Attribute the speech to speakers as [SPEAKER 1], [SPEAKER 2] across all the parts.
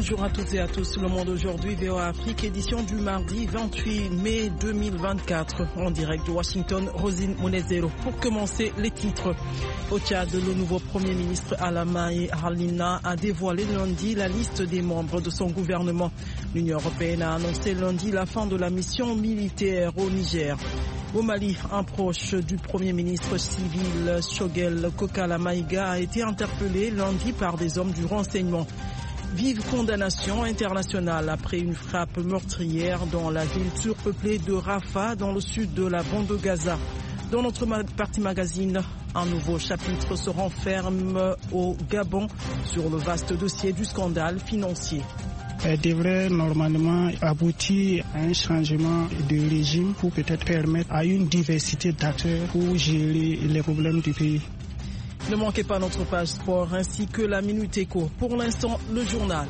[SPEAKER 1] Bonjour à toutes et à tous. Le Monde aujourd'hui, VOA Afrique, édition du mardi 28 mai 2024. En direct de Washington, Rosine Monezero. Pour commencer, les titres. Au Tchad, le nouveau Premier ministre Alamaye Harlina a dévoilé lundi la liste des membres de son gouvernement. L'Union européenne a annoncé lundi la fin de la mission militaire au Niger. Au Mali, un proche du Premier ministre civil Shogel Kokala Maïga a été interpellé lundi par des hommes du renseignement. Vive condamnation internationale après une frappe meurtrière dans la ville surpeuplée de Rafah dans le sud de la bande de Gaza. Dans notre partie magazine, un nouveau chapitre se renferme au Gabon sur le vaste dossier du scandale financier.
[SPEAKER 2] Elle devrait normalement aboutir à un changement de régime pour peut-être permettre à une diversité d'acteurs pour gérer les problèmes du pays.
[SPEAKER 1] Ne manquez pas notre page sport ainsi que la Minute Éco. Pour l'instant, le journal.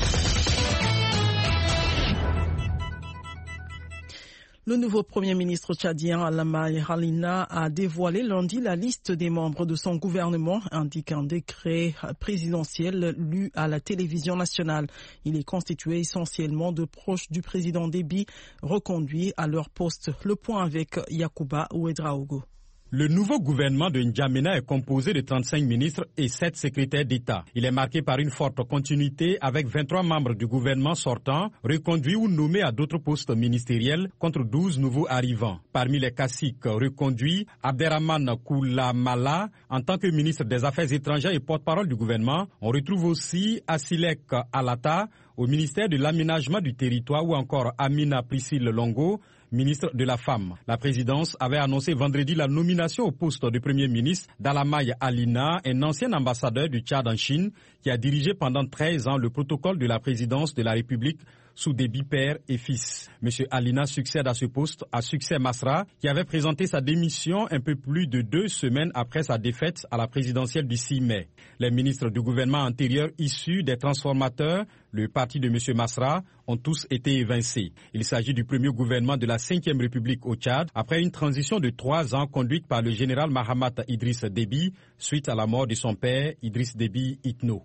[SPEAKER 1] Le nouveau Premier ministre tchadien Alamaye Harlina a dévoilé lundi la liste des membres de son gouvernement, indique un décret présidentiel lu à la télévision nationale. Il est constitué essentiellement de proches du président Déby, reconduits à leur poste. Le point avec Yacouba Ouedraogo.
[SPEAKER 3] Le nouveau gouvernement de N'Djamena est composé de 35 ministres et 7 secrétaires d'État. Il est marqué par une forte continuité avec 23 membres du gouvernement sortant, reconduits ou nommés à d'autres postes ministériels contre 12 nouveaux arrivants. Parmi les caciques reconduits, Abderrahmane Koulamala, en tant que ministre des Affaires étrangères et porte-parole du gouvernement, on retrouve aussi Asilek Alata au ministère de l'Aménagement du territoire ou encore Amina Priscille Longo, ministre de la Femme. La présidence avait annoncé vendredi la nomination au poste de Premier ministre d'Alamaye Harlina, un ancien ambassadeur du Tchad en Chine qui a dirigé pendant 13 ans le protocole de la présidence de la République sous Déby père et fils. M. Harlina succède à ce poste à Succès Masra qui avait présenté sa démission un peu plus de 2 semaines après sa défaite à la présidentielle du 6 mai. Les ministres du gouvernement antérieur issus des transformateurs, le parti de M. Masra, ont tous été évincés. Il s'agit du premier gouvernement de la 5e République au Tchad après une transition de 3 ans conduite par le général Mahamat Idriss Déby suite à la mort de son père Idriss Déby Itno.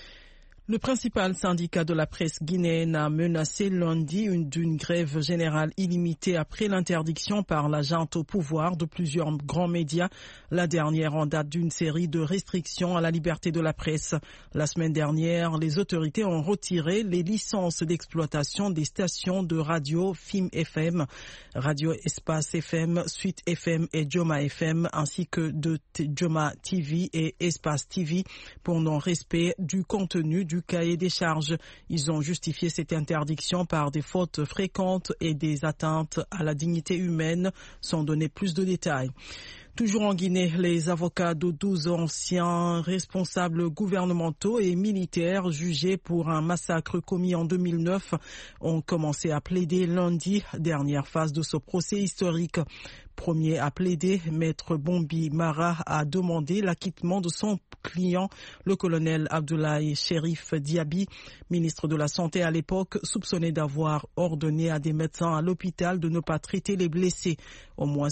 [SPEAKER 1] Le principal syndicat de la presse guinéenne a menacé lundi d'une grève générale illimitée après l'interdiction par la junte au pouvoir de plusieurs grands médias, la dernière en date d'une série de restrictions à la liberté de la presse. La semaine dernière, les autorités ont retiré les licences d'exploitation des stations de radio FIM FM, Radio Espace FM, Suite FM et Joma FM, ainsi que de Joma TV et Espace TV pour non-respect du contenu du cahier des charges. Ils ont justifié cette interdiction par des fautes fréquentes et des atteintes à la dignité humaine, sans donner plus de détails. Toujours en Guinée, les avocats de 12 anciens responsables gouvernementaux et militaires jugés pour un massacre commis en 2009 ont commencé à plaider lundi, dernière phase de ce procès historique. Premier à plaider, Maître Bombi Mara a demandé l'acquittement de son client, le colonel Abdoulaye Chérif Diaby, ministre de la Santé à l'époque, soupçonné d'avoir ordonné à des médecins à l'hôpital de ne pas traiter les blessés. Au moins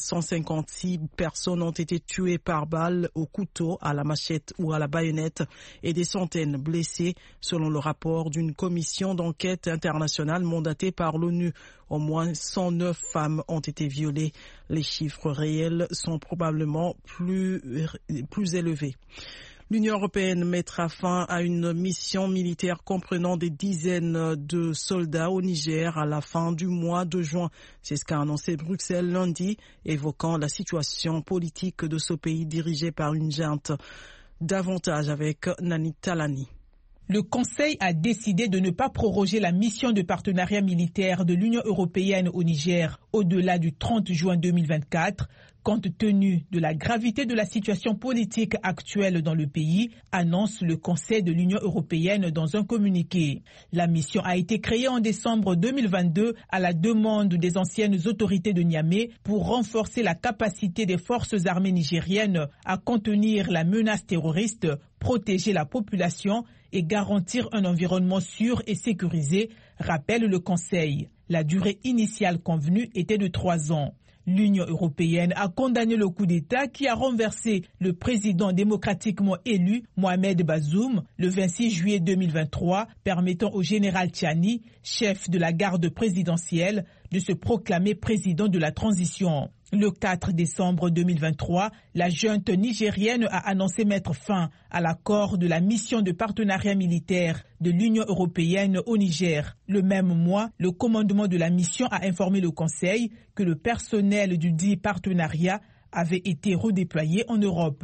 [SPEAKER 1] 156 personnes ont été tuées par balle, au couteau, à la machette ou à la baïonnette et des centaines blessées, selon le rapport d'une commission d'enquête internationale mandatée par l'ONU. Au moins 109 femmes ont été violées. Les chiffres réels sont probablement plus élevés. L'Union européenne mettra fin à une mission militaire comprenant des dizaines de soldats au Niger à la fin du mois de juin. C'est ce qu'a annoncé Bruxelles lundi, évoquant la situation politique de ce pays dirigé par une junte. Davantage avec Nani Talani.
[SPEAKER 4] Le Conseil a décidé de ne pas proroger la mission de partenariat militaire de l'Union européenne au Niger au-delà du 30 juin 2024, compte tenu de la gravité de la situation politique actuelle dans le pays, annonce le Conseil de l'Union européenne dans un communiqué. La mission a été créée en décembre 2022 à la demande des anciennes autorités de Niamey pour renforcer la capacité des forces armées nigériennes à contenir la menace terroriste, protéger la population et garantir un environnement sûr et sécurisé, rappelle le Conseil. La durée initiale convenue était de 3 ans. L'Union européenne a condamné le coup d'État qui a renversé le président démocratiquement élu Mohamed Bazoum le 26 juillet 2023, permettant au général Tchiani, chef de la garde présidentielle, de se proclamer président de la transition. Le 4 décembre 2023, la junte nigérienne a annoncé mettre fin à l'accord de la mission de partenariat militaire de l'Union européenne au Niger. Le même mois, le commandement de la mission a informé le Conseil que le personnel du dit partenariat avait été redéployé en Europe.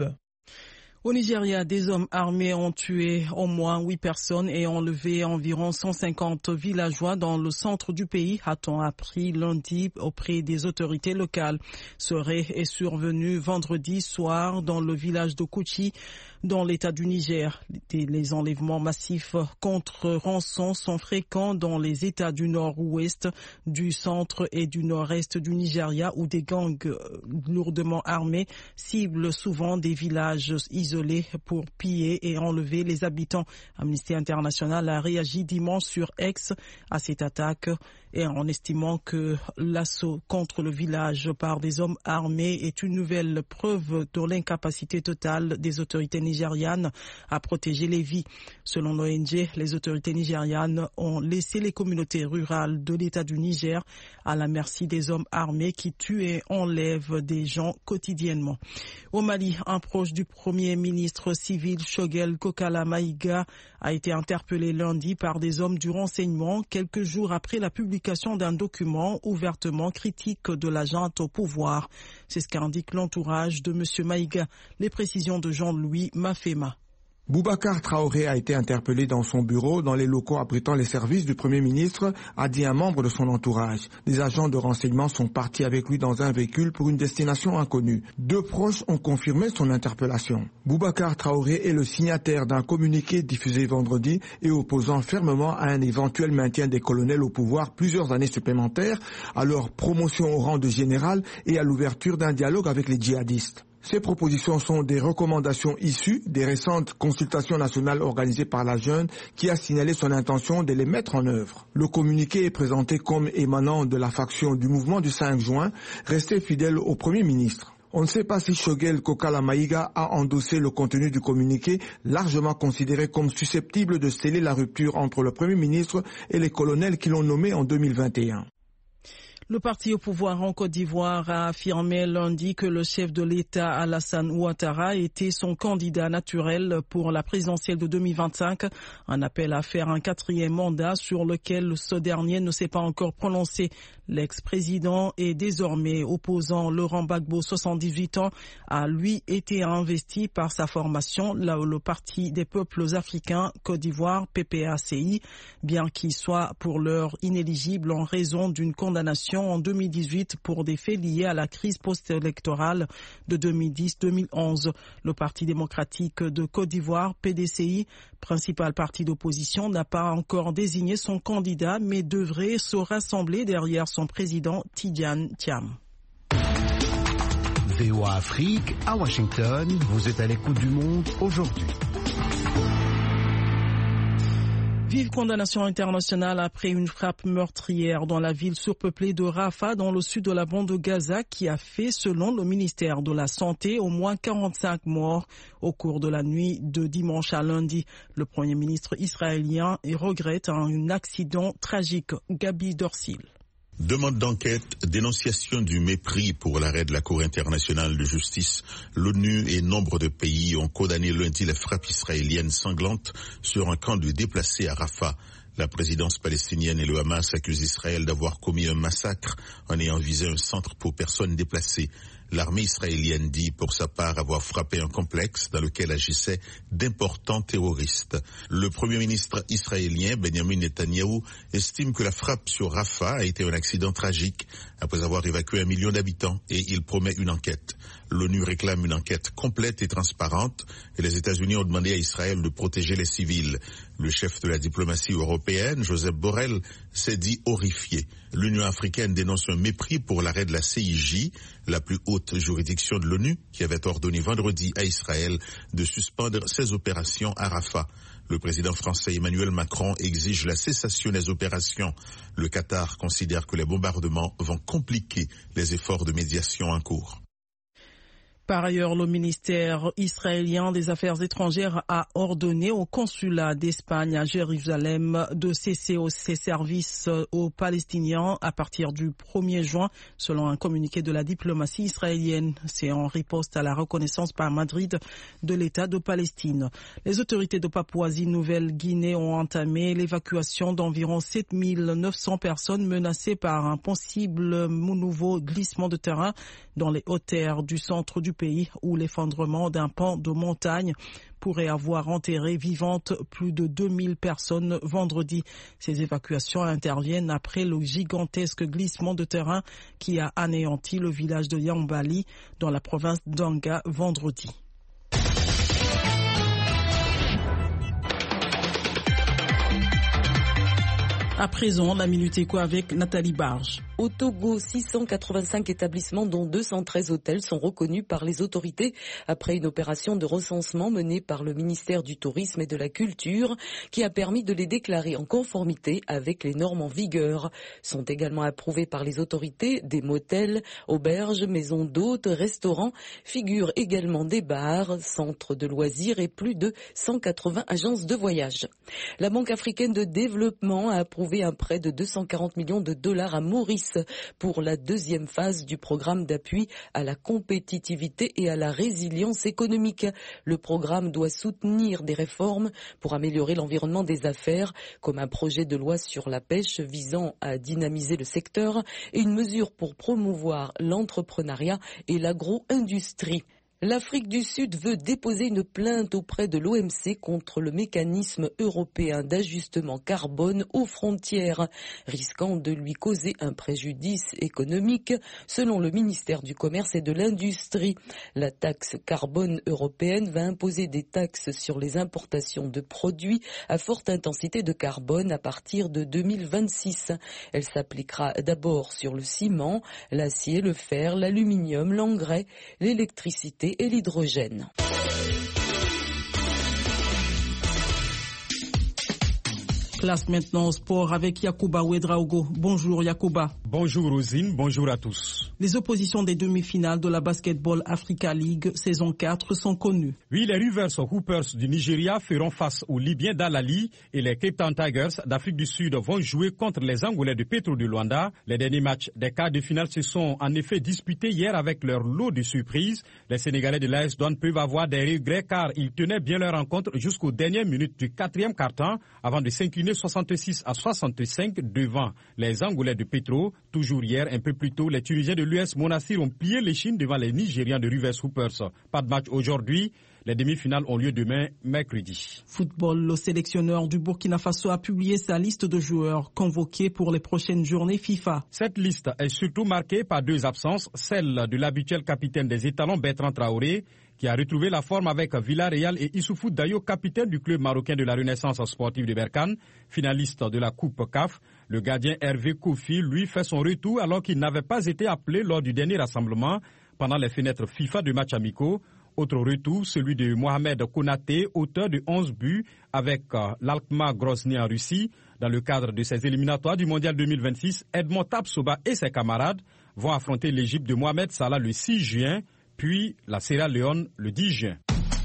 [SPEAKER 1] Au Nigeria, des hommes armés ont tué au moins 8 personnes et enlevé environ 150 villageois dans le centre du pays, a-t-on appris lundi auprès des autorités locales. Ce raid est survenu vendredi soir dans le village de Kouchi, dans l'état du Niger. Les enlèvements massifs contre rançon sont fréquents dans les états du nord-ouest, du centre et du nord-est du Nigeria, où des gangs lourdement armés ciblent souvent des villages isolés pour piller et enlever les habitants. Amnesty International a réagi dimanche sur X à cette attaque et en estimant que l'assaut contre le village par des hommes armés est une nouvelle preuve de l'incapacité totale des autorités nigérianes à protéger les vies. Selon l'ONG, les autorités nigérianes ont laissé les communautés rurales de l'État du Niger à la merci des hommes armés qui tuent et enlèvent des gens quotidiennement. Au Mali, un proche du Premier ministre civil Choguel Kokala Maïga a été interpellé lundi par des hommes du renseignement quelques jours après la publication d'un document ouvertement critique de la junte au pouvoir. C'est ce qu'indique l'entourage de M. Maïga. Les précisions de Jean-Louis Mafema.
[SPEAKER 5] Boubacar Traoré a été interpellé dans son bureau, dans les locaux abritant les services du Premier ministre, a dit un membre de son entourage. Des agents de renseignement sont partis avec lui dans un véhicule pour une destination inconnue. 2 proches ont confirmé son interpellation. Boubacar Traoré est le signataire d'un communiqué diffusé vendredi et opposant fermement à un éventuel maintien des colonels au pouvoir plusieurs années supplémentaires, à leur promotion au rang de général et à l'ouverture d'un dialogue avec les djihadistes. Ces propositions sont des recommandations issues des récentes consultations nationales organisées par la junte qui a signalé son intention de les mettre en œuvre. Le communiqué est présenté comme émanant de la faction du mouvement du 5 juin, resté fidèle au Premier ministre. On ne sait pas si Choguel Kokala Maïga a endossé le contenu du communiqué, largement considéré comme susceptible de sceller la rupture entre le Premier ministre et les colonels qui l'ont nommé en 2021.
[SPEAKER 1] Le parti au pouvoir en Côte d'Ivoire a affirmé lundi que le chef de l'État Alassane Ouattara était son candidat naturel pour la présidentielle de 2025. Un appel à faire un 4e mandat sur lequel ce dernier ne s'est pas encore prononcé. L'ex-président et désormais opposant Laurent Gbagbo, 78 ans, a lui été investi par sa formation, le Parti des peuples africains Côte d'Ivoire, PPACI, bien qu'il soit pour l'heure inéligible en raison d'une condamnation en 2018 pour des faits liés à la crise post-électorale de 2010-2011. Le Parti démocratique de Côte d'Ivoire, PDCI, principal parti d'opposition, n'a pas encore désigné son candidat, mais devrait se rassembler derrière son président Tidjane Thiam.
[SPEAKER 6] VOA Afrique, à Washington, vous êtes à l'écoute du monde aujourd'hui.
[SPEAKER 1] Vive condamnation internationale après une frappe meurtrière dans la ville surpeuplée de Rafah, dans le sud de la bande de Gaza, qui a fait, selon le ministère de la Santé, au moins 45 morts au cours de la nuit de dimanche à lundi. Le Premier ministre israélien regrette un accident tragique. Gabi Dorsil.
[SPEAKER 7] Demande d'enquête, dénonciation du mépris pour l'arrêt de la Cour internationale de justice. L'ONU et nombre de pays ont condamné lundi les frappes israéliennes sanglantes sur un camp de déplacés à Rafah. La présidence palestinienne et le Hamas accusent Israël d'avoir commis un massacre en ayant visé un centre pour personnes déplacées. L'armée israélienne dit pour sa part avoir frappé un complexe dans lequel agissaient d'importants terroristes. Le Premier ministre israélien Benjamin Netanyahou estime que la frappe sur Rafah a été un accident tragique après avoir évacué 1 million d'habitants et il promet une enquête. L'ONU réclame une enquête complète et transparente et les États-Unis ont demandé à Israël de protéger les civils. Le chef de la diplomatie européenne, Joseph Borrell, s'est dit horrifié. L'Union africaine dénonce un mépris pour l'arrêt de la CIJ, la plus haute juridiction de l'ONU, qui avait ordonné vendredi à Israël de suspendre ses opérations à Rafah. Le président français Emmanuel Macron exige la cessation des opérations. Le Qatar considère que les bombardements vont compliquer les efforts de médiation en cours.
[SPEAKER 1] Par ailleurs, le ministère israélien des Affaires étrangères a ordonné au consulat d'Espagne à Jérusalem de cesser ses services aux Palestiniens à partir du 1er juin, selon un communiqué de la diplomatie israélienne. C'est en riposte à la reconnaissance par Madrid de l'État de Palestine. Les autorités de Papouasie-Nouvelle-Guinée ont entamé l'évacuation d'environ 7900 personnes menacées par un possible nouveau glissement de terrain dans les hautes terres du centre du pays où l'effondrement d'un pan de montagne pourrait avoir enterré vivantes plus de 2000 personnes vendredi. Ces évacuations interviennent après le gigantesque glissement de terrain qui a anéanti le village de Yambali dans la province d'Anga vendredi. À présent, la Minute Éco avec Nathalie Barge.
[SPEAKER 8] Au Togo, 685 établissements dont 213 hôtels sont reconnus par les autorités après une opération de recensement menée par le ministère du Tourisme et de la Culture qui a permis de les déclarer en conformité avec les normes en vigueur. Sont également approuvés par les autorités des motels, auberges, maisons d'hôtes, restaurants, figurent également des bars, centres de loisirs et plus de 180 agences de voyage. La Banque africaine de développement a approuvé un prêt de 240 millions de dollars à Maurice pour la deuxième phase du programme d'appui à la compétitivité et à la résilience économique. Le programme doit soutenir des réformes pour améliorer l'environnement des affaires, comme un projet de loi sur la pêche visant à dynamiser le secteur et une mesure pour promouvoir l'entrepreneuriat et l'agro-industrie. L'Afrique du Sud veut déposer une plainte auprès de l'OMC contre le mécanisme européen d'ajustement carbone aux frontières, risquant de lui causer un préjudice économique, selon le ministère du Commerce et de l'Industrie. La taxe carbone européenne va imposer des taxes sur les importations de produits à forte intensité de carbone à partir de 2026. Elle s'appliquera d'abord sur le ciment, l'acier, le fer, l'aluminium, l'engrais, l'électricité et l'hydrogène.
[SPEAKER 1] Place maintenant au sport avec Yacouba Ouedraogo. Bonjour Yacouba.
[SPEAKER 3] Bonjour Rosine, bonjour à tous.
[SPEAKER 1] Les oppositions des demi-finales de la Basketball Africa League saison 4 sont connues.
[SPEAKER 3] Oui, les Rivers Hoopers du Nigeria feront face aux Libyens d'Al-Ali et les Cape Town Tigers d'Afrique du Sud vont jouer contre les Angolais de Petro de Luanda. Les derniers matchs des quarts de finale se sont en effet disputés hier avec leur lot de surprises. Les Sénégalais de l'AS Douanes peuvent avoir des regrets car ils tenaient bien leur rencontre jusqu'aux dernières minutes du quatrième quart-temps avant de s'incliner 66-65 devant les Angolais de Petro. Toujours hier, un peu plus tôt, les Tunisiens de l'US Monastir ont plié l'échine devant les Nigérians de Rivers Hoopers. Pas de match aujourd'hui. Les demi-finales ont lieu demain, mercredi.
[SPEAKER 1] Football, le sélectionneur du Burkina Faso a publié sa liste de joueurs convoqués pour les prochaines journées FIFA.
[SPEAKER 3] Cette liste est surtout marquée par deux absences, celle de l'habituel capitaine des étalons Bertrand Traoré, qui a retrouvé la forme avec Villarreal, et Issoufou Dayo, capitaine du club marocain de la Renaissance sportive de Berkane, finaliste de la Coupe CAF. Le gardien Hervé Kofi, lui, fait son retour alors qu'il n'avait pas été appelé lors du dernier rassemblement pendant les fenêtres FIFA de matchs amicaux. Autre retour, celui de Mohamed Konaté, auteur de 11 buts avec l'Alkmaar Grozny en Russie. Dans le cadre de ses éliminatoires du Mondial 2026, Edmond Tapsoba et ses camarades vont affronter l'Égypte de Mohamed Salah le 6 juin, puis la Sierra Leone le 10 juin.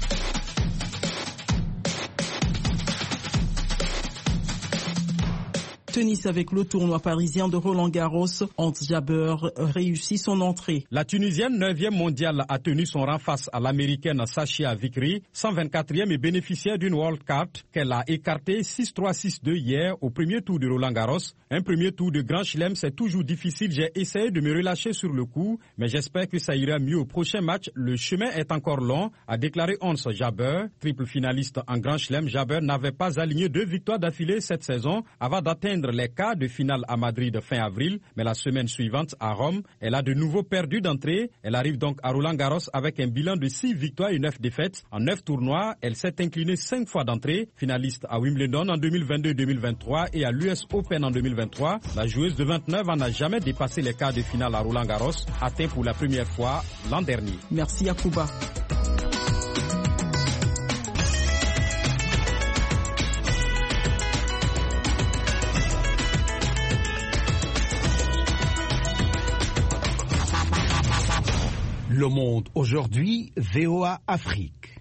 [SPEAKER 1] Tennis avec le tournoi parisien de Roland-Garros. Hans Jabeur réussit son entrée.
[SPEAKER 3] La Tunisienne 9e mondiale a tenu son rang face à l'Américaine Sachia Vikri, 124e et bénéficiaire d'une World Card qu'elle a écartée 6-3-6-2 hier au premier tour de Roland-Garros. Un premier tour de Grand Chelem, c'est toujours difficile. J'ai essayé de me relâcher sur le coup, mais j'espère que ça ira mieux au prochain match. Le chemin est encore long, a déclaré Hans Jabeur. Triple finaliste en Grand Chelem, Jabeur n'avait pas aligné 2 victoires d'affilée cette saison avant d'atteindre les quarts de finale à Madrid fin avril, mais la semaine suivante à Rome, elle a de nouveau perdu d'entrée. Elle arrive donc à Roland-Garros avec un bilan de 6 victoires et 9 défaites. En 9 tournois, elle s'est inclinée 5 fois d'entrée. Finaliste à Wimbledon en 2022-2023 et à l'US Open en 2023, la joueuse de 29 ans n'a jamais dépassé les quarts de finale à Roland-Garros, atteint pour la première fois l'an dernier.
[SPEAKER 1] Merci Yacouba.
[SPEAKER 6] Le Monde aujourd'hui, VOA Afrique.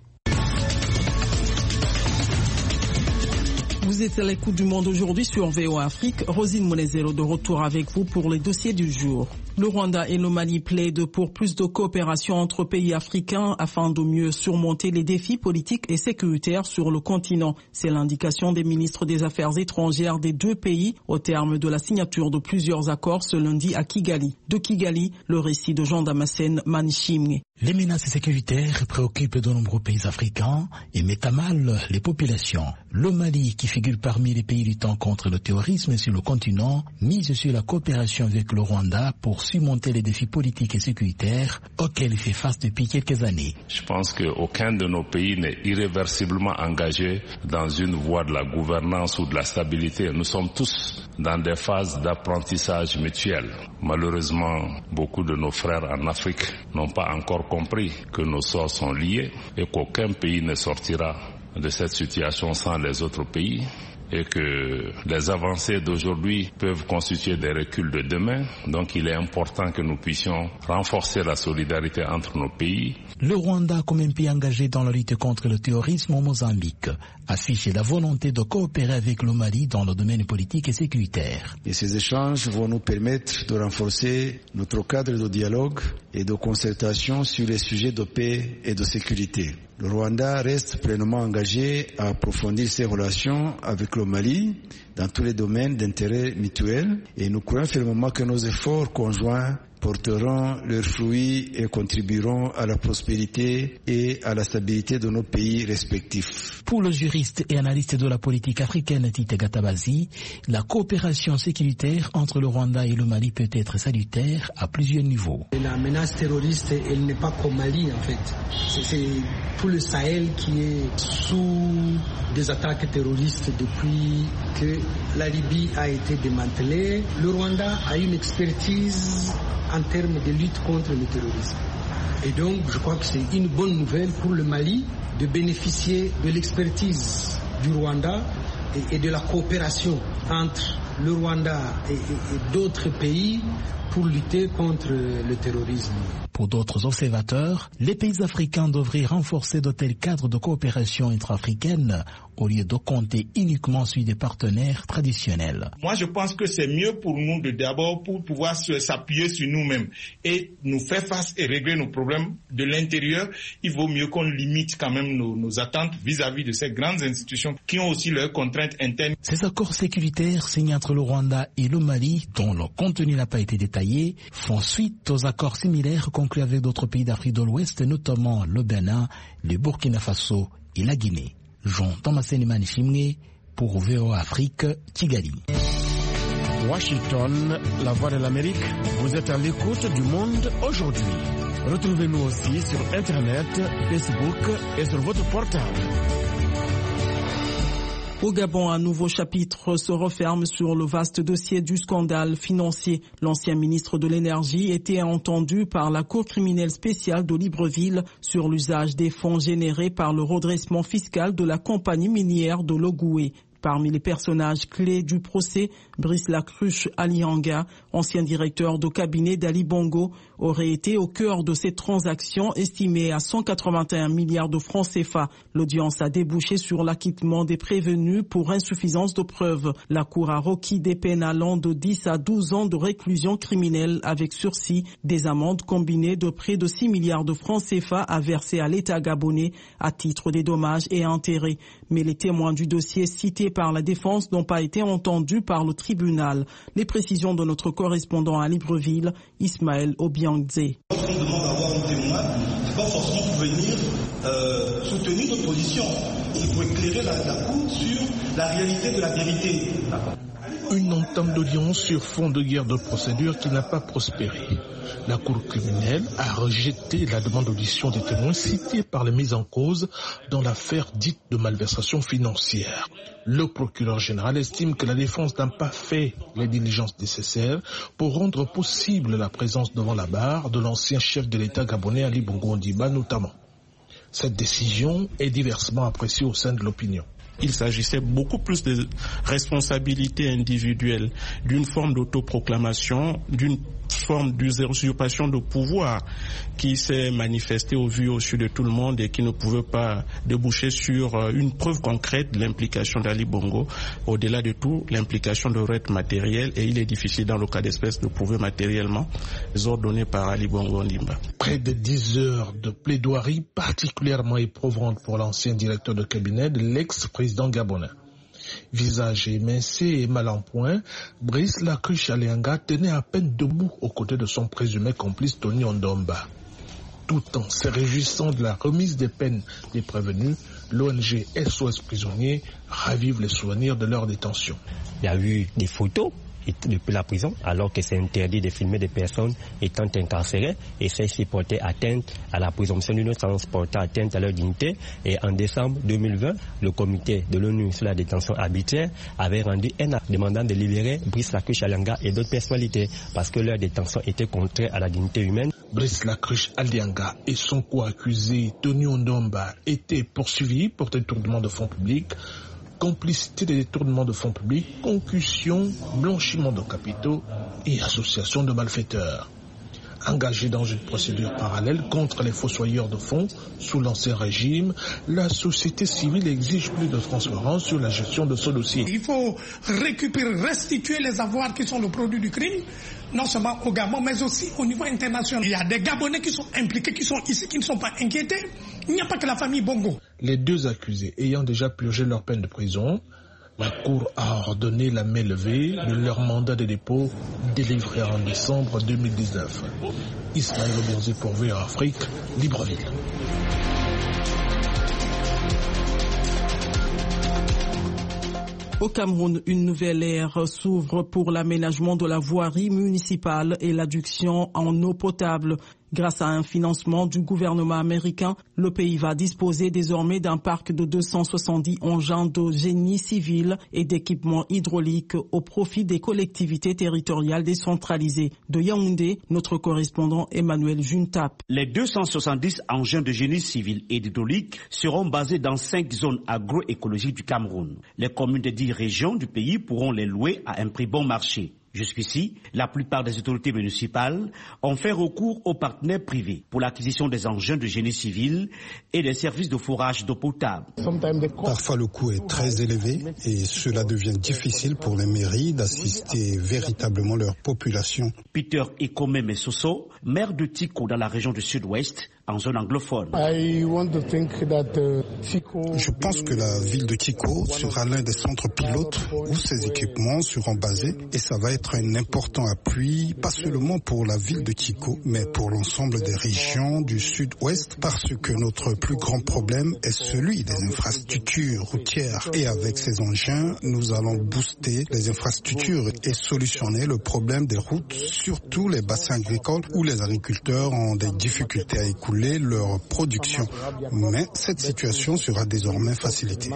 [SPEAKER 1] Vous êtes à l'écoute du Monde aujourd'hui sur VOA Afrique. Rosine Monezero de retour avec vous pour les dossiers du jour. Le Rwanda et le Mali plaident pour plus de coopération entre pays africains afin de mieux surmonter les défis politiques et sécuritaires sur le continent. C'est l'indication des ministres des Affaires étrangères des deux pays au terme de la signature de plusieurs accords ce lundi à Kigali. De Kigali, le récit de Jean Damascène Manishimwe.
[SPEAKER 9] Les menaces sécuritaires préoccupent de nombreux pays africains et mettent à mal les populations. Le Mali, qui figure parmi les pays luttant contre le terrorisme sur le continent, mise sur la coopération avec le Rwanda pour surmonter les défis politiques et sécuritaires auxquels il fait face depuis quelques années.
[SPEAKER 10] Je pense qu'aucun de nos pays n'est irréversiblement engagé dans une voie de la gouvernance ou de la stabilité. Nous sommes tous dans des phases d'apprentissage mutuel. Malheureusement, beaucoup de nos frères en Afrique n'ont pas encore compris que nos sorts sont liés et qu'aucun pays ne sortira de cette situation sans les autres pays et que les avancées d'aujourd'hui peuvent constituer des reculs de demain. Donc il est important que nous puissions renforcer la solidarité entre nos pays.
[SPEAKER 9] Le Rwanda, comme un pays engagé dans la lutte contre le terrorisme au Mozambique, affiche la volonté de coopérer avec le Mali dans le domaine politique et sécuritaire.
[SPEAKER 11] Et ces échanges vont nous permettre de renforcer notre cadre de dialogue et de concertation sur les sujets de paix et de sécurité. Le Rwanda reste pleinement engagé à approfondir ses relations avec le Mali dans tous les domaines d'intérêt mutuel et nous croyons fermement que nos efforts conjoints porteront leurs fruits et contribueront à la prospérité et à la stabilité de nos pays respectifs.
[SPEAKER 9] Pour le juriste et analyste de la politique africaine Tite Gatabazi, la coopération sécuritaire entre le Rwanda et le Mali peut être salutaire à plusieurs niveaux.
[SPEAKER 12] La menace terroriste, elle n'est pas qu'au Mali en fait. C'est tout le Sahel qui est sous des attaques terroristes depuis que la Libye a été démantelée. Le Rwanda a une expertise en termes de lutte contre le terrorisme. Et donc, je crois que c'est une bonne nouvelle pour le Mali de bénéficier de l'expertise du Rwanda et de la coopération entre le Rwanda et d'autres pays pour lutter contre le terrorisme.
[SPEAKER 9] Pour d'autres observateurs, les pays africains devraient renforcer de tels cadres de coopération intra-africaine au lieu de compter uniquement sur des partenaires traditionnels.
[SPEAKER 13] Moi, je pense que c'est mieux pour nous d'abord pour pouvoir s'appuyer sur nous-mêmes et nous faire face et régler nos problèmes de l'intérieur. Il vaut mieux qu'on limite quand même nos attentes vis-à-vis de ces grandes institutions qui ont aussi leurs contraintes internes.
[SPEAKER 9] Ces accords sécuritaires signés entre le Rwanda et le Mali, dont le contenu n'a pas été détaillé, font suite aux accords similaires conclus avec d'autres pays d'Afrique de l'Ouest, notamment le Bénin, le Burkina Faso et la Guinée. Jean Damascène Manishimwe pour VOA Afrique, Kigali.
[SPEAKER 14] Washington, la voix de l'Amérique, vous êtes à l'écoute du Monde aujourd'hui. Retrouvez-nous aussi sur Internet, Facebook et sur votre portable.
[SPEAKER 1] Au Gabon, un nouveau chapitre se referme sur le vaste dossier du scandale financier. L'ancien ministre de l'Énergie était entendu par la Cour criminelle spéciale de Libreville sur l'usage des fonds générés par le redressement fiscal de la compagnie minière de Logoué. Parmi les personnages clés du procès, Brice Lacruche Alianga, ancien directeur de cabinet d'Ali Bongo, aurait été au cœur de ces transactions estimées à 181 milliards de francs CFA. L'audience a débouché sur l'acquittement des prévenus pour insuffisance de preuves. La Cour a requis des peines allant de 10 à 12 ans de réclusion criminelle avec sursis, des amendes combinées de près de 6 milliards de francs CFA à verser à l'État gabonais à titre des dommages et intérêts. Mais les témoins du dossier cités par la défense n'ont pas été entendus par le tribunal. Les précisions de notre correspondant à Libreville, Ismaël Obiangze.
[SPEAKER 15] Lorsqu'on demande d'avoir un témoin, c'est pas forcément pour venir soutenir notre position. Il faut éclairer la Cour sur la réalité de la vérité.
[SPEAKER 16] Une entame d'audience sur fond de guerre de procédure qui n'a pas prospéré. La Cour criminelle a rejeté la demande d'audition des témoins cités par les mises en cause dans l'affaire dite de malversation financière. Le procureur général estime que la défense n'a pas fait les diligences nécessaires pour rendre possible la présence devant la barre de l'ancien chef de l'État gabonais Ali Bongo Ondimba notamment. Cette décision est diversement appréciée au sein de l'opinion.
[SPEAKER 2] Il s'agissait beaucoup plus de responsabilité individuelle, d'une forme d'autoproclamation, d'une
[SPEAKER 16] forme d'usurpation de pouvoir qui s'est manifestée au vu au su de tout le monde et qui ne pouvait pas déboucher sur une preuve concrète de l'implication d'Ali Bongo. Au-delà de tout, l'implication devrait être matérielle et il est difficile dans le cas d'espèce de prouver matériellement les ordres donnés par Ali Bongo Ondimba. Près de 10 heures de plaidoirie particulièrement éprouvante pour l'ancien directeur de cabinet de l'ex-président gabonais. Visage émincé et mal en point, Brice Lacruche Alianga tenait à peine debout aux côtés de son présumé complice Tony Ondomba. Tout en se réjouissant de la remise des peines des prévenus, l'ONG SOS Prisonniers ravive les souvenirs de leur détention.
[SPEAKER 17] Il y a eu des photos depuis la prison, alors que c'est interdit de filmer des personnes étant incarcérées, et celles-ci portaient atteinte à la présomption d'innocence, portait atteinte à leur dignité. Et en décembre 2020, le comité de l'ONU sur la détention arbitraire avait rendu un acte demandant de libérer Brice Lacruche Alianga et d'autres personnalités parce que leur détention était contraire à la dignité humaine.
[SPEAKER 16] Brice Lacruche Alianga et son co-accusé Tony Ondomba étaient poursuivis pour détournement de fonds publics, complicité de détournement de fonds publics, concussion, blanchiment de capitaux et association de malfaiteurs. Engagés dans une procédure parallèle contre les fossoyeurs de fonds sous l'ancien régime, la société civile exige plus de transparence sur la gestion de ce dossier.
[SPEAKER 18] Il faut restituer les avoirs qui sont le produit du crime, non seulement au Gabon, mais aussi au niveau international. Il y a des Gabonais qui sont impliqués, qui sont ici, qui ne sont pas inquiétés. Il n'y a pas que la famille Bongo.
[SPEAKER 16] Les deux accusés ayant déjà purgé leur peine de prison, la Cour a ordonné la main levée de leur mandat de dépôt délivré en décembre 2019. Ismaël Obianzi pour VR Afrique, Libreville.
[SPEAKER 1] Au Cameroun, une nouvelle ère s'ouvre pour l'aménagement de la voirie municipale et l'adduction en eau potable. Grâce à un financement du gouvernement américain, le pays va disposer désormais d'un parc de 270 engins de génie civil et d'équipements hydrauliques au profit des collectivités territoriales décentralisées. De Yaoundé, notre correspondant Emmanuel Juntap.
[SPEAKER 19] Les 270 engins de génie civil et hydraulique seront basés dans 5 zones agroécologiques du Cameroun. Les communes des 10 régions du pays pourront les louer à un prix bon marché. Jusqu'ici, la plupart des autorités municipales ont fait recours aux partenaires privés pour l'acquisition des engins de génie civil et des services de forage d'eau potable.
[SPEAKER 20] Parfois, le coût est très élevé et cela devient difficile pour les mairies d'assister véritablement leur population.
[SPEAKER 19] Peter Ekome Mesoso, maire de Tiko dans la région du Sud-Ouest, en zone anglophone.
[SPEAKER 20] Je pense que la ville de Tiko sera l'un des centres pilotes où ces équipements seront basés et ça va être un important appui, pas seulement pour la ville de Tiko, mais pour l'ensemble des régions du Sud-Ouest, parce que notre plus grand problème est celui des infrastructures routières. Et avec ces engins, nous allons booster les infrastructures et solutionner le problème des routes, surtout les bassins agricoles où les agriculteurs ont des difficultés à écouler leur production. Mais cette situation sera désormais facilitée.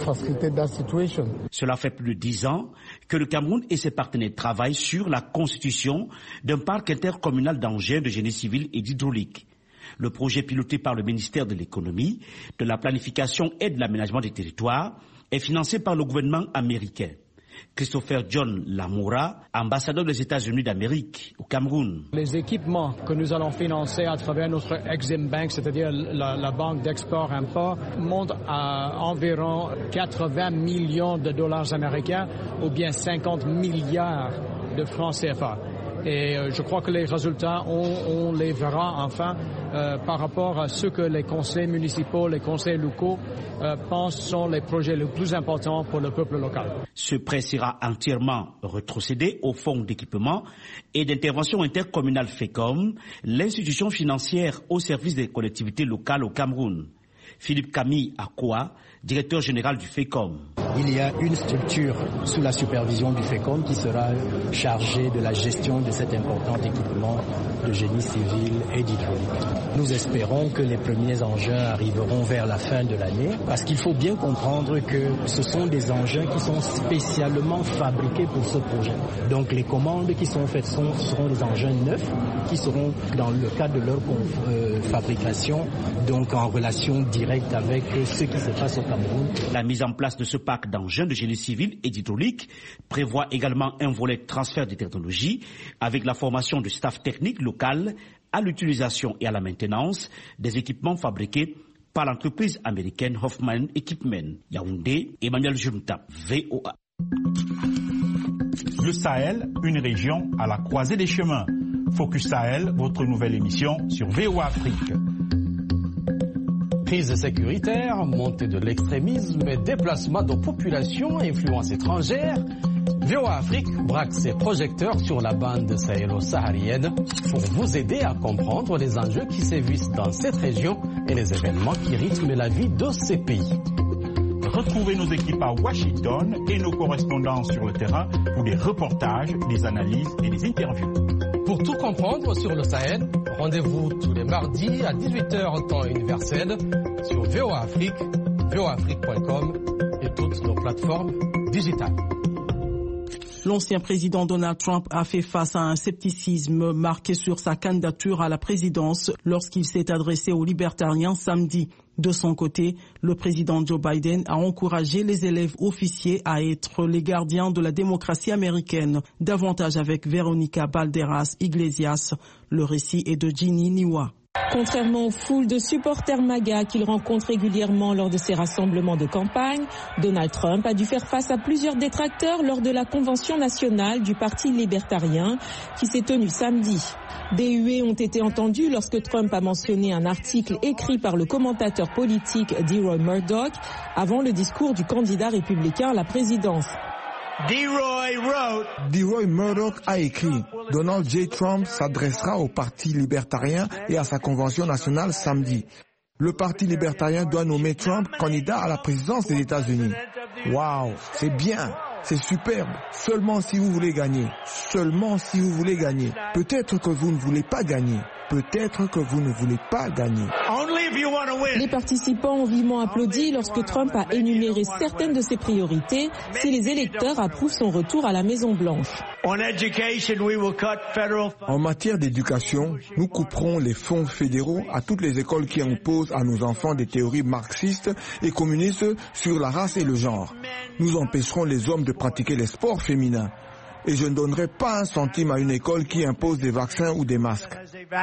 [SPEAKER 19] Cela fait plus de 10 ans que le Cameroun et ses partenaires travaillent sur la constitution d'un parc intercommunal d'engins de génie civil et d'hydraulique. Le projet piloté par le ministère de l'économie, de la planification et de l'aménagement des territoires est financé par le gouvernement américain. Christopher John Lamoura, ambassadeur des États-Unis d'Amérique au Cameroun.
[SPEAKER 21] Les équipements que nous allons financer à travers notre Exim Bank, c'est-à-dire la banque d'export-import, montent à environ 80 millions de dollars américains ou bien 50 milliards de francs CFA. Et je crois que les résultats, on les verra enfin par rapport à ce que les conseils municipaux, les conseils locaux pensent sont les projets les plus importants pour le peuple local.
[SPEAKER 19] Ce prêt sera entièrement rétrocédé au fonds d'équipement et d'intervention intercommunale FECOM, l'institution financière au service des collectivités locales au Cameroun. Philippe Camille Akoua, directeur général du FECOM.
[SPEAKER 22] Il y a une structure sous la supervision du FECOM qui sera chargée de la gestion de cet important équipement de génie civil et d'hydraulique. Nous espérons que les premiers engins arriveront vers la fin de l'année parce qu'il faut bien comprendre que ce sont des engins qui sont spécialement fabriqués pour ce projet. Donc les commandes qui sont faites seront des engins neufs qui seront dans le cadre de leur fabrication, donc en relation directe avec ce qui se passe au Cameroun.
[SPEAKER 19] La mise en place de ce parc parc d'engins de génie civil et d'hydraulique prévoit également un volet transfert de technologie avec la formation du staff technique local à l'utilisation et à la maintenance des équipements fabriqués par l'entreprise américaine Hoffman Equipment. Yaoundé, Emmanuel Junta, VOA.
[SPEAKER 4] Le Sahel, une région à la croisée des chemins. Focus Sahel, votre nouvelle émission sur VOA Afrique.
[SPEAKER 5] Crise sécuritaire, montée de l'extrémisme et déplacement de populations à influence étrangère, VOA Afrique braque ses projecteurs sur la bande sahélo-saharienne pour vous aider à comprendre les enjeux qui sévissent dans cette région et les événements qui rythment la vie de ces pays.
[SPEAKER 4] Retrouvez nos équipes à Washington et nos correspondants sur le terrain pour des reportages, des analyses et des interviews.
[SPEAKER 5] Pour tout comprendre sur le Sahel, rendez-vous tous les mardis à 18h temps universel sur VOA Afrique, voaafrique.com et toutes nos plateformes digitales.
[SPEAKER 1] L'ancien président Donald Trump a fait face à un scepticisme marqué sur sa candidature à la présidence lorsqu'il s'est adressé aux libertariens samedi. De son côté, le président Joe Biden a encouragé les élèves officiers à être les gardiens de la démocratie américaine. Davantage avec Véronica Balderas Iglesias. Le récit est de Ginny Niwa.
[SPEAKER 23] Contrairement aux foules de supporters MAGA qu'il rencontre régulièrement lors de ses rassemblements de campagne, Donald Trump a dû faire face à plusieurs détracteurs lors de la convention nationale du Parti libertarien qui s'est tenue samedi. Des huées ont été entendues lorsque Trump a mentionné un article écrit par le commentateur politique DeRoy Murdoch avant le discours du candidat républicain à la présidence.
[SPEAKER 24] DeRoy Murdoch a écrit « Donald J. Trump s'adressera au Parti libertarien et à sa convention nationale samedi. Le Parti libertarien doit nommer Trump candidat à la présidence des États-Unis. » Waouh, c'est bien, c'est superbe. Seulement si vous voulez gagner. Seulement si vous voulez gagner. Peut-être que vous ne voulez pas gagner. Peut-être que vous ne voulez pas gagner.
[SPEAKER 23] Les participants ont vivement applaudi lorsque Trump a énuméré certaines de ses priorités si les électeurs approuvent son retour à la Maison-Blanche.
[SPEAKER 24] En matière d'éducation, nous couperons les fonds fédéraux à toutes les écoles qui imposent à nos enfants des théories marxistes et communistes sur la race et le genre. Nous empêcherons les hommes de pratiquer les sports féminins. Et je ne donnerai pas un centime à une école qui impose des vaccins ou des masques.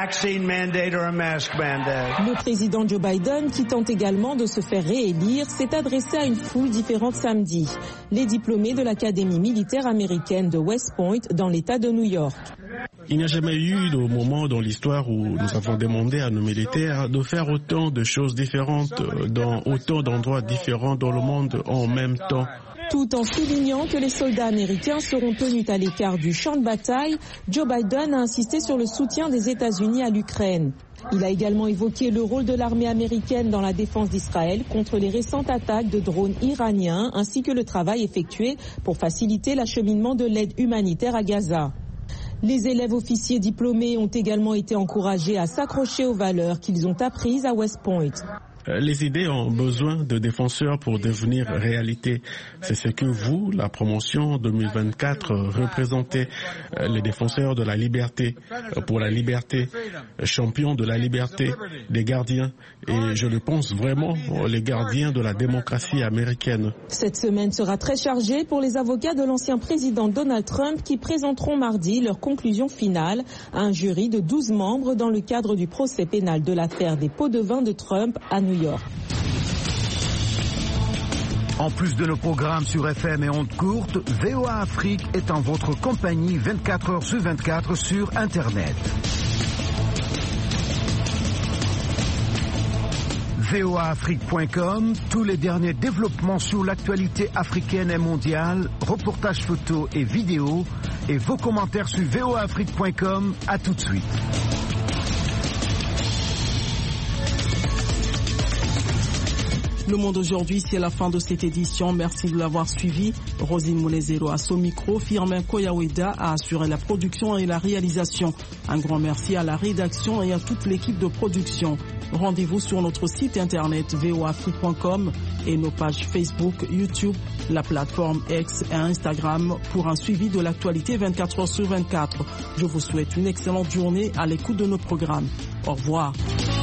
[SPEAKER 23] Le président Joe Biden, qui tente également de se faire réélire, s'est adressé à une foule différente samedi. Les diplômés de l'Académie militaire américaine de West Point dans l'État de New York.
[SPEAKER 16] Il n'y a jamais eu de moment dans l'histoire où nous avons demandé à nos militaires de faire autant de choses différentes dans autant d'endroits différents dans le monde en même temps.
[SPEAKER 23] Tout en soulignant que les soldats américains seront tenus à l'écart du champ de bataille, Joe Biden a insisté sur le soutien des États-Unis à l'Ukraine. Il a également évoqué le rôle de l'armée américaine dans la défense d'Israël contre les récentes attaques de drones iraniens, ainsi que le travail effectué pour faciliter l'acheminement de l'aide humanitaire à Gaza. Les élèves officiers diplômés ont également été encouragés à s'accrocher aux valeurs qu'ils ont apprises à West Point.
[SPEAKER 16] Les idées ont besoin de défenseurs pour devenir réalité. C'est ce que vous, la promotion 2024, représentez. Les défenseurs de la liberté, pour la liberté, champions de la liberté, les gardiens. Et je le pense vraiment, les gardiens de la démocratie américaine.
[SPEAKER 23] Cette semaine sera très chargée pour les avocats de l'ancien président Donald Trump qui présenteront mardi leur conclusion finale à un jury de 12 membres dans le cadre du procès pénal de l'affaire des pots de vin de Trump à New York.
[SPEAKER 6] En plus de nos programmes sur FM et ondes courtes, VOA Afrique est en votre compagnie 24 heures sur 24 sur Internet. voaafrique.com, tous les derniers développements sur l'actualité africaine et mondiale, reportages photos et vidéos, et vos commentaires sur voaafrique.com. À tout de suite.
[SPEAKER 1] Le Monde aujourd'hui, c'est la fin de cette édition. Merci de l'avoir suivi. Rosine Moulezero à son micro, Firmin Koyaweda a assuré la production et la réalisation. Un grand merci à la rédaction et à toute l'équipe de production. Rendez-vous sur notre site internet voaafrique.com et nos pages Facebook, YouTube, la plateforme X et Instagram pour un suivi de l'actualité 24 heures sur 24. Je vous souhaite une excellente journée à l'écoute de nos programmes. Au revoir.